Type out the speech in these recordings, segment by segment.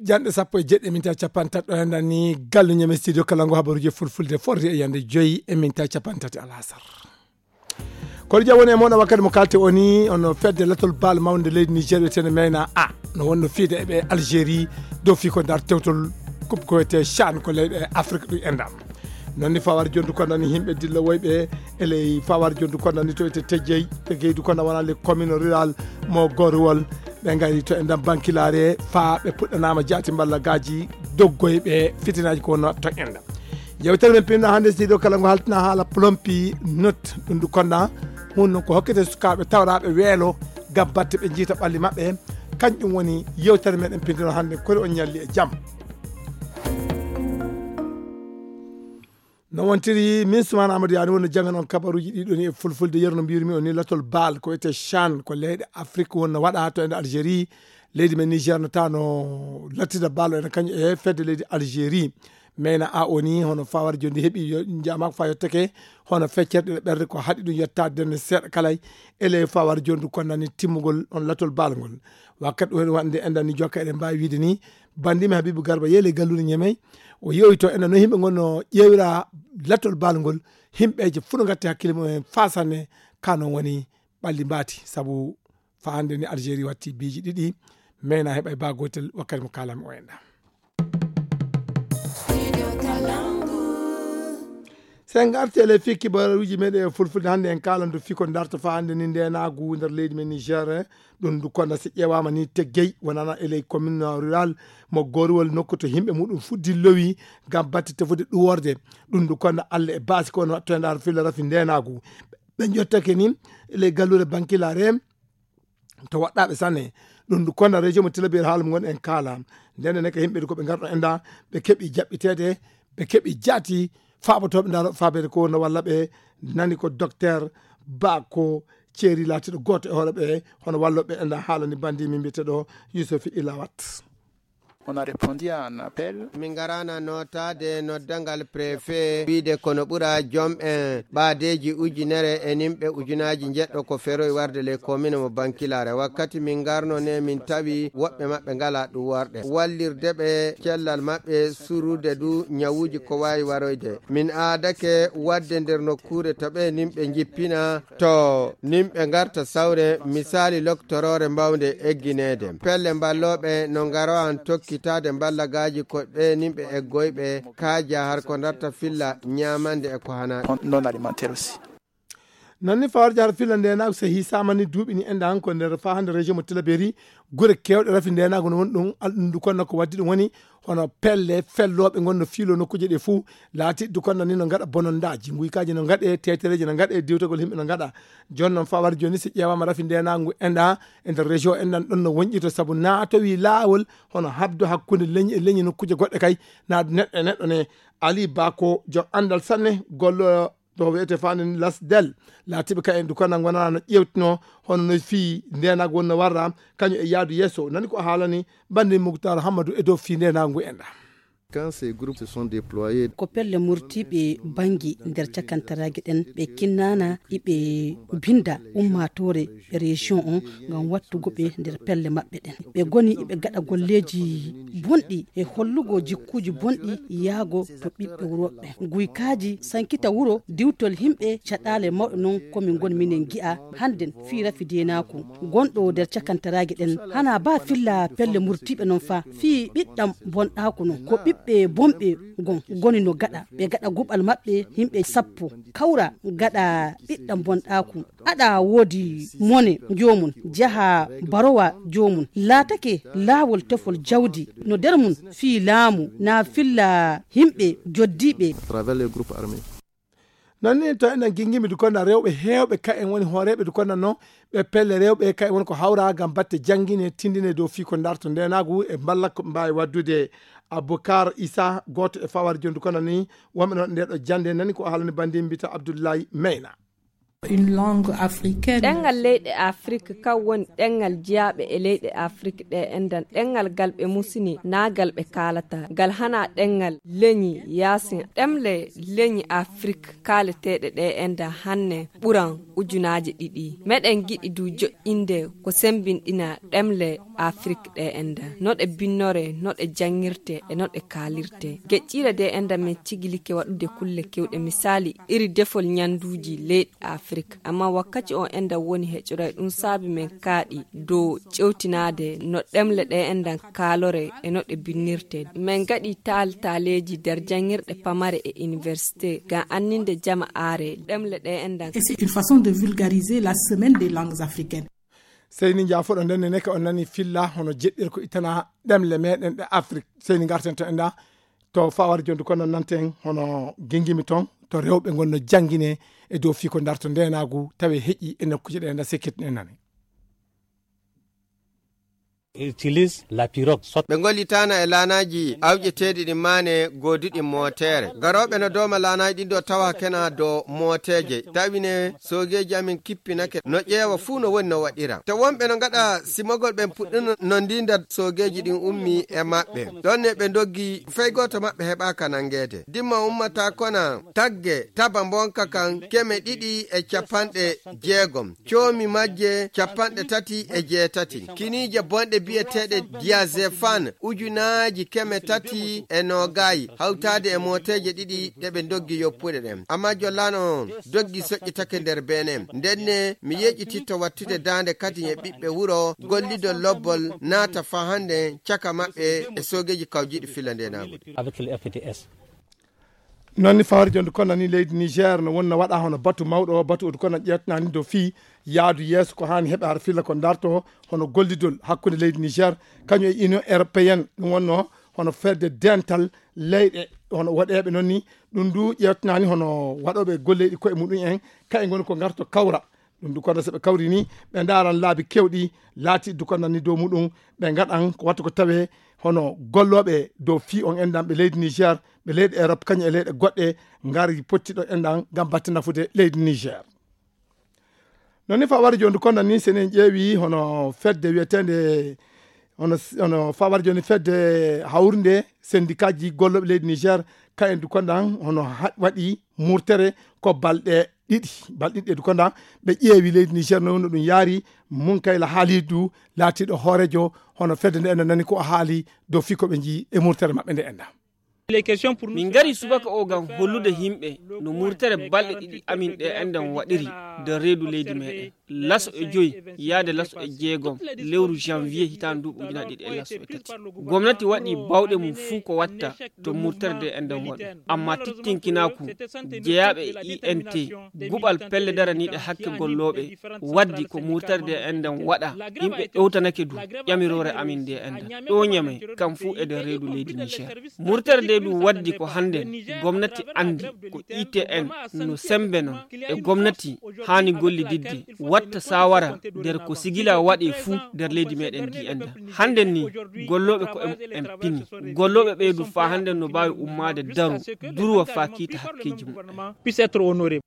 jande sappo e jeɗɗi minta capantati ɗo hendan ni gallu ñeme studio kala ngo habaruji fulfulde forti e yande joyi e minta capantati alasar kono jawoni e moɗon wakkati mo kalte oni ono fedde latol baal mawde leydi Niger wiyetene Meyna A no wonno fiide eɓe Algérie dow fi ko dar tewtol coupe ko wiyete CHAN ko leyɗe Afrique ɗum endam nonni fawar jondu kondani himɓe dilla woyɓe ele fawar jondu kondani to wiyete tejjeyi ɓe geydu konda wona les communes rural mo gorwol ɓe gari to endam bankilare fa ɓe puɗɗanama jaati mballa gaji doggoyɓe fitinaji ko wonno to endam yewtere men pinno hande studio kala ngo haltina haala plompi note ɗum du konna hunno ko hokkete sukaɓe tawraɓe weelo gam batte ɓe jiita ɓalli mabɓe kañƴum woni yewtere meɗen pindino hande kori on ñalli e jaam no wontiri min Soumana Amadou Yani wonno jangan on kabaruji ɗiɗo ni e fulfulde yerno mbirumi o ni latol baal ko wiyete CHAN ko leyɗe Afrique wonno waɗa to ende Algérie leydi men Niger no ta no lattida baalo ene kañum e fedde leydi Algérie Meyna A o ni hono fawar jondi heeɓi jamako fa yettake hono feccerɗe ɗe ɓerde ko haɗi ɗum yettade denne seeɗa kalay ele fawar jondu konnani timmugol on latol baal ngol wakkati ɗo wande endani jokka eɗen mbawi wiide ni bandimi Habibou Garba yeele gallude ñemey o yewito enen no himɓe gonno ƴewira latol baal ngol himɓeje fuɗo gatti hakkille mumen fasanne kanon woni ɓalli mbati saabu fa hande ni Algérie watti biiji ɗiɗi Meyna heɓa e ba gotel wakkati mo kalami o enɗa sen garti ele fikki baruji meɗe fulfulde hande en kalandu fiko darto fa hande ni ndenagu nder leydi men Niger ɗum du konda si ƴewama ni teggey wonana ele commune rural mo gorwol nokku to himɓe muɗum fuddi lowi gam batte tefude ɗuworde ɗum du konda Allah e basi ko no to endar filla rafi ndenagu ɓe jottake ni ele gallude bankilare to waɗɗaɓe sanne ɗum du konda région mo Tilaberi haalum gon en kala ndene neke himɓe ko ɓe garɗo enda ɓe keeɓi jaɓɓitede ɓe keeɓi jaati faɓotoɓe daro fabede ko no walla ɓe nani ko docteur ba ko ceeri latiɗo goto e hoore ɓe hono walloɓe enda haalani bandi min mbiyeteɗo Youssouf Ilawat. On a répondu à un appel. Min garana notade noddangal préfet wiide kono ɓura joom en ɓaadeji ujunere e nimɓe ujunaji jeɗɗo ko feroy warde les commune mo bankilare wakkati min garno ne min tawi woɓɓe maɓɓe ngala ɗum warɗe wallirde ɓe cellal maɓɓe surude du ñawuji ko wawi waroyde min aadake wadde nder nokkure to ɓe nimɓe jippina to nimɓe garta sawre misali loctorore mbawde egginede pelle mballoɓe no ngaro an tokki tade ballagaji ko ɓe nimɓe e goyɓe kaaja har ko darta filla ñamande e ko hana Non alimentaire aussi. nanni fawarji har filla ndenago so hisamani duuɓi ni enda hanko nder fa hande région mo Tilaberi guure kewɗe rafi ndenago no woni ɗum alɗum konno ko waddi ɗum woni hono pelle felloɓe gonno fiilo nokkuje ɗe fuu laati du konno ni no gaɗa bonondaji guykaji no gaɗe tetereji no gaɗe diwtagol himɓe no gaɗa joni noon fawar joni si ƴewama rafi ndenago enda e nder région endan ɗon no wonƴito saabu naatowi laawol hono habdo hakkude leñi e leñi nokkuje goɗɗe kay naadu neɗɗo e neɗɗo ne Ali Bako jo andal sanne gollo to wiyete fani lasdel laatiɓe kay en du konno gonana no ƴewtino hono no fi ndenago wonno warra kañum e yaadu yesso nani ko haalani bande Mouktar Hamadou e dow fi ndenago enda. Quand ces groupes se sont déployés ko pelle murtiɓe bangi nder cakantarague ɗen ɓe kinnana iɓe binda ummatore région on gam wattugo ɓe nder pelle maɓɓe ɗen ɓe goni iɓe gaɗa golleji bonɗi e hollugo jikkuji bonɗi yaago to ɓiɓɓe wuroɓe guykaji sankita wuro diwtol himɓe caɗale mawɗo noon komin goni minen gi'a hannden fiira fidenako gonɗo nder cakantarague ɗen hana ba filla pelle murtiɓe noon fa fi ɓiɗɗam bonɗako non ko ɓiɓɓe bomɓe goni no gaɗa ɓe gaɗa guɓal maɓɓe himɓe sappo kawra gaɗa ɓiɗɗam bonɗaku aɗa woodi mone jomum jaha barowa jomum laatake laawol tefol jawdi no nder mum fi laamu na filla himɓe joddiɓe travers les groupes armés. nonni to enen ginguimi du konna rewɓe hewɓe ka en woni hooreɓe du konna no ɓe pelle rewɓe ka en woni ko hawra gam batte jangguine tindine dow fi ko darto ndenagu e balla ko mbawi waddude Aboukar Issa goto e fawar jondu kono ni wonɓe ɗon ndeɗo jande nani ko haalani bandi mbita Abdoulaye Meyna. une langue africaine. Ɗengal leyɗe Afrique kan woni ɗengal jiyaaɓe e leyɗe Afrique ɗe endan. Ɗengal gal ɓe musini na gal ɓe kalata. Gal hana ɗengal leñi yasin. Ɗemle leñi Afrique kaleteɗe ɗe endan hanne ɓuran ujunaje ɗiɗi. Meɗen giɗi du jo'inde ko sembinɗina ɗemle Afrique ɗe endan. No ɗe binnore, no ɗe jangirte e no ɗe kalirte. Geƴƴire ɗe endan min cigilike waɗude kulle kewɗe misali iri defol nyanduji leyɗe Afrique. Amma wakkati on enda woni heƴuray ɗum saabi men kaaɗi dow ƴewtinade no ɗemle ɗe endan kalore e no ɗe binnirte. Men gaɗi taleji nder jangirɗe pamare e université ngam anninde jama aare ɗemle ɗe endan. Et c'est une façon de vulgariser la semaine des langues africaines. seyni jaafoɗo nden ne ka on nani filla hono jeɗɗir ko itana ɗemle meɗen ɗe Afrique seyni garten to enda to fawar jonde kono nanten hono gengimi ton to rewɓe gonno jangine e dow fi ko darto ndenagu tawe heƴi e nokkuje ɗe nda sekkitne nane utilise la pirogue ɓe gollitana e laanaji awƴeteɗi ɗi mane godiɗi motere garoɓe no doma laanaji ɗin ɗo tawa kena dow moteje tawine sogeji amin kippinake no ƴeewa fuu no woni no waɗira to wonɓe no gaɗa simogol ɓen puɗɗino no ndinda sogeji ɗin ummi e maɓɓe ɗonne ɓe doggi fey goto maɓɓe heɓaka nangede dimma ummata kona tagge taba bonka kan 260 coomi majje 330 kinije bonɗe biyeteɗe diazefan ujunaji 320 hawtade e moteje ɗiɗi ɗeɓe doggi yoppuɗe ɗen amma jollano doggi soƴƴitake nder bene ndenne mi yeƴƴititto wattude dande kadi e ɓiɓɓe wuro gollido lobbol naata fa hande caka maɓɓe e sogeji kawjiɗi filla ndenagude avec le FDS. nonni fawri jonde kono ni leydi Niger no wonna waɗa hono batu mawɗo batu oɗo kono ƴettanani do fi yaadu yeeso ko hani heɓe har filla ko darto hono gollidol hakkude leydi Niger kañum e union européenne ɗum wonno hono fedde dental leyɗe hono waɗeɓe noon ni ɗum du ƴettanani hono waɗoɓe golleɗi koye muɗum en kaye goni ko garto kawra ɗum du kono soɓe kawri ni ɓe daran laabi kewɗi laati du kono ni dow muɗum ɓe gaɗan ko watta ko tawe hono golloɓe dow fi on endan ɓe leydi Niger ɓe leydi Europe kañum e leyɗe goɗɗe ngari pottiɗo endan gam batte nafude leydi Niger non ni fa wari jonde kono ni senen ƴeewi hono fedde wiyetede hono fa wari joni fedde hawrde syndicat ji golloɓe leydi Niger kayen du kondan hono waɗi murtere ko balɗe ɗiɗi du kondan ɓe ƴeewi leydi Niger no ɗum yaari mun kayla haalidu laatiɗo hoorejo hono fedde nde enda nani ko haali dow fi ko ɓe jii e murtere maɓɓe nde enda min gari subaka o gam hollude himɓe no murtere balɗe ɗiɗi amin ɗe endan waɗiri de reedu leydi meɗen laso e 5 yaade laso e 6 lewru janvier hitan duuɓi ujunaje ɗiɗi e laso e 3 gomnati waɗi bawɗe mum fuu ko watta to murtere nde endan waɗi amma tittinkinaku jeeyaɓe e INT guɓal pelle daraniɗe hakke golloɓe waddi ko murtere nde endan waɗa yimɓe ɗowtanake du ƴamirore amin nde endan ɗo ñame kam fuu e de reedu leydi Niger murtere nde ɗum waddi ko hande gomnati andi ko ITN no sembe non e gomnati hani gollididde watta sawara nder ko sigila waɗe fuu nder leydi meɗen di enda hande ni golloɓe ko en pini golloɓe ɓeydu fa hande no mbawi ummade daru durwa fa kiita hakkeji mum puisse être honoré.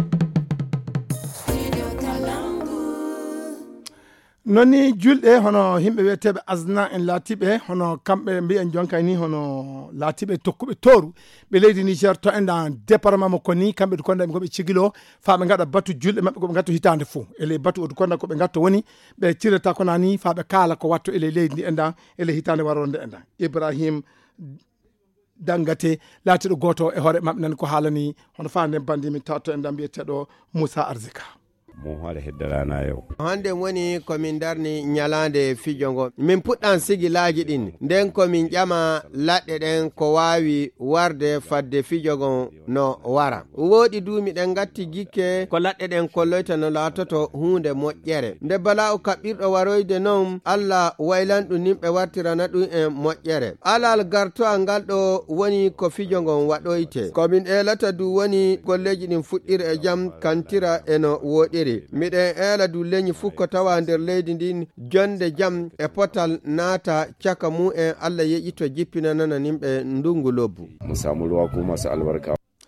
nonni julɗe hono himɓe wiyeteɓe asna en laatiɓe hono kamɓe mbiyen jonkay ni hono laatiɓe tokkuɓe tooru ɓe leydi Niger to enɗa département mo koni kamɓe ɗo konda ɓe koɓe cigilo fa ɓe gaɗa batu julɗe maɓɓe koɓe gatto hitande fo ele batu oɗo konda koɓe gatto woni ɓe cirata ko nani fa ɓe kaala ko watto ele leydi ndi enɗa ele hitande waronde enɗa Ibrahim Dangate laatiɗo goto e hoore maɓɓe nani ko haalani hono fa nden bandimi tawto enɗa mbiyeteɗo Moussa Arzika mo haɗa heddarana yo hande woni komin darni ñalande fijongo min puɗɗan sigilaji ɗin nden komin ƴama laɗɗe ɗen ko wawi warde fadde fijogo no wara woɗi duumi ɗen gatti gikke ko laɗɗe ɗen kolloyta no laatoto hunde moƴƴere nde bala o kaɓɓirɗo waroyde noon Allah waylanɗu nimɓe wartirana ɗum e moƴƴere alal gartoal ngal ɗo woni ko fijogon waɗoyte komin elata du woni golleji ɗin fuɗɗira e jaam kantira eno woɗiri miɗen eela du leñi fuu ko tawa nder leydi ndin jonde jaam e potal naata caka mu'en Allah yeƴito jippinanana nimɓe ndungu lobbu mu samu ruwa kuma masu albarka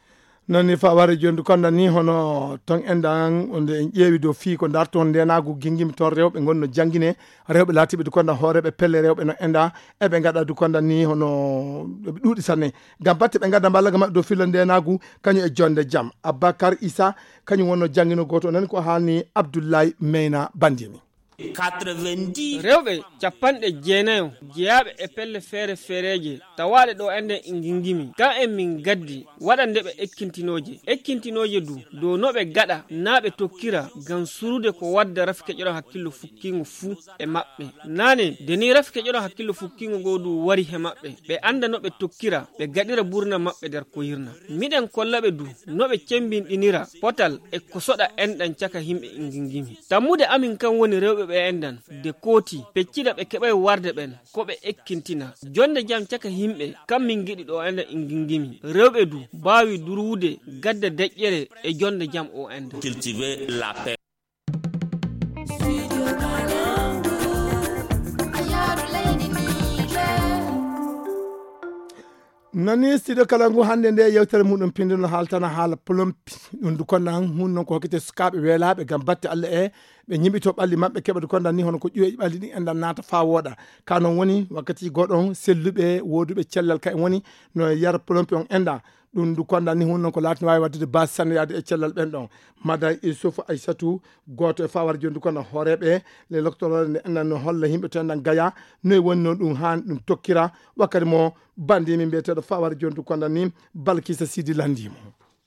noni fa wari jondu konda ni hono ton endan onde en ƴeewi dow fii ko darton ndenagu gingimi toon rewɓe gonno jangguine rewɓe laatiɓe du konda hooreɓe pelle rewɓe no enda eɓe gaɗa du konda ni hono ɓe ɗuuɗi sanne gam batte ɓe gadda ballaga maɓɓe dow filla ndenagu kañum e jonde jaam Aboubacar Issa kañum wonno jangguino goto nani ko haalni Abdoulaye Meyna Bandini 90 rewɓe 90 jeyaɓe e pelle feere feereje tawaɗe ɗo ende ingingimi kam en min gaddi waɗande ɓe ekkintinoje du dow noɓe gaɗa naɓe tokkira gam surude ko wadda rafi keƴoɗo hakkillo fukkingo fuu e maɓɓe nane deni rafi keƴoɗo hakkillo fukkingo go du wari he maɓɓe ɓe anda noɓe tokkira ɓe gaɗira burna maɓɓe nder ko yirna miɗen kollaɓe du noɓe cembinɗinira potal e ko soɗa enɗan caka himɓe ingingimi tammude amin kam woni rewɓe ɓe endan de kooti peccida ɓe keɓay warde ɓen ko ɓe ekkintina jonde jam caka himɓe kam min giɗi ɗo enda ingingimi rewɓe du bawi durwude gadda deƴƴere e jonde jam o enda cultiver la paix. nani studio kalangu hande nde yewtere muɗum pindino haaltana haala plompi ɗum du konda hun noon ko hokkite sukaɓe weelaɓe gam batte Allah ɓe ñiɓito ɓalli mabɓe keɓa du konda ni hono ko ƴuweji ɓalli ɗi endan naata fa wooɗa ka noon woni wakkati goɗon selluɓe woduɓe cellal ka en woni no yara plompi on enda ɗum du konda ni hun noon ko laatino wawi waddude base sannoyade e cellal ɓen ɗon mada Issoufou Aissatou goto e fawar joni du konda hooreɓe les doctorore nde endan no holla yimɓe to endan gaya noyi woni noon ɗum han ɗum tokkira wakkati mo bandimi mbiyeteɗo fawar joni du konda ni Balkissa Sidi landimo.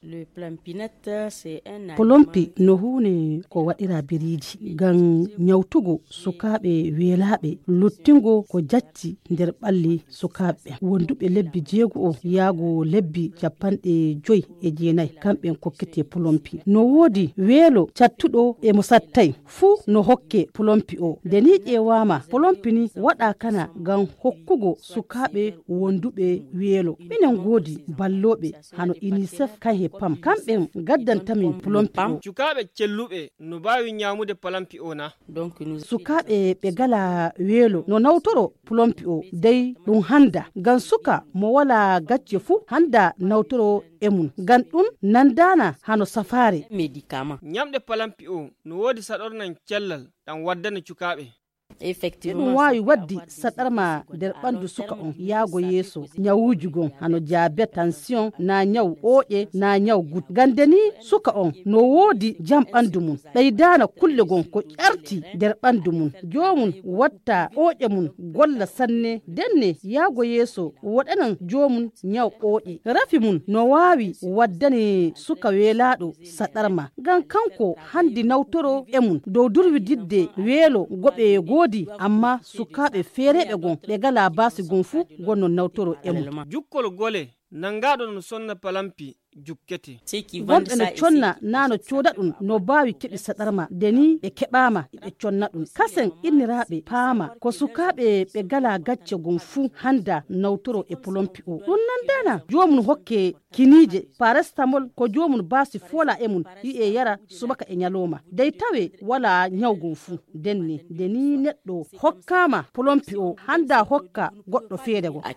Plompi no hunde ko waɗira biriji gam nyawtugo sukaɓe weelaɓe luttingo ko jacci nder ɓalli sukaɓe wonduɓe lebbi 6 yaago lebbi 59 kamɓe kokkete plompi no woodi weelo cattuɗo e mo sattay fuu no hokke plompi o deni ƴewama plompi ni waɗa kana gam hokkugo sukaɓe wonduɓe weelo minen goodi balloɓe hano UNICEF kan pam kamɓe gaddantamin plompi o sukaɓe celluɓe no bawi nyamude plompi o na donc sukaɓe ɓe gala weelo no nawtoro plompi o dey ɗum handa gam suka mo wala gacce fuu handa nawtoro emun gam ɗum nandana hano safare médicament nyamde plompi o no wodi saɗornan cellal ɗan waddana sukaɓe ɗum wawi waddi saɗarma nder ɓandu suka on yaago yeeso nyawuji gon hano diabete tension na nyaw ooƴe na nyaw gut gandeni suka on no woodi jam ɓandu mum ɓeydana kulle gon ko ƴarti nder ɓandu mum jomum watta ooƴe mum golla sanne denne yaago yeeso waɗanan jomum nyaw ooƴe rafi mum no wawi waddani suka weelaɗo saɗarma gam kanko handi nawtoro e mum dow durwididde weelo goɓe goodi amma sukaɓe feereɓe gon ɓe gala basi gon fuu gonno nawtoro emu jukkol gole nangaɗo no sonna palampi jukkete gonɓe no conna nano cooda ɗum no bawi keɓi saɗarma deni ɓe keɓama ɓe conna ɗum kasen inniraɓe paama ko sukaɓe ɓe gala gacce gon fuu handa nawtoro e plompi o ɗum nandana jomum hokke kinije parastamol ko jomum basi fola e mum yi'e yara subaka e nyaloma dey tawe wala nyawgon fuu denne deni neɗɗo hokkama plompi o handa hokka goɗɗo feere go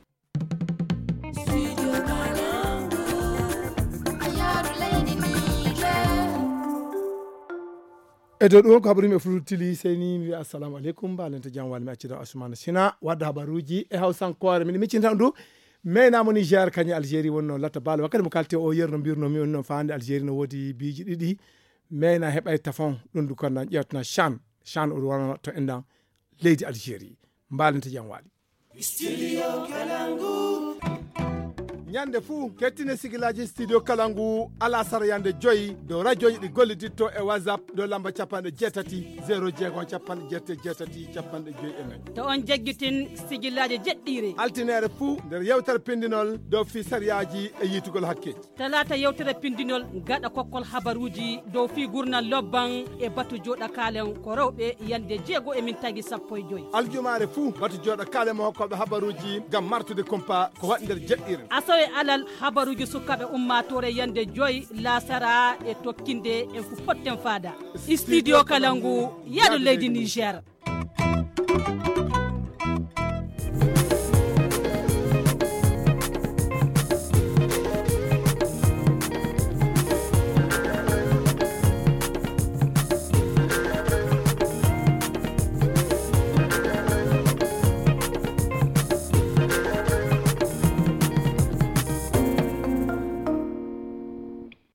eto ɗum ko habarimi e fulutili seyni mi wiya assalamu aleykum mbalente jam walmi accida Ousmane Sina wadda habaruji e hawsankore min miccintan ɗum meynamo Niger kañum Algérie wonno latta baalo wakkati mo kalte o yerno mbirnomi on noon fande Algérie no woodi biiji ɗiɗi meyna heɓay tafon ɗum du konnan ƴewtana chan oɗo wonno to endan leydi Algérie mbalente jam waali studio Kalangu ñande fuu kettine sigilaji studio Kalangu ala sara yande joyi do radio ɗi golliditto e WhatsApp do lamba 78 0 capanɗe jeetati capanɗe joyi e nayyi to on jagguitin sigilaji jeɗɗire altinere fuu nder yewtere pindinol dow fi sariyaji e yitugol hakkeji talata yewtere pindinol gaɗa kokkol habaruji dow fi gurnal lobban e batu joɗa kalen ko rewɓe yande 6 e min tagui 15 aljumare fuu batu joɗa kalen mo hokkoɓe habaruji gam martude kompa ko waɗi nder jeɗɗire e alal habaruji sukaɓe ummatore yande 5 lasara e tokkinde en fu potten fada studio Kalangu yaɗo leydi Niger.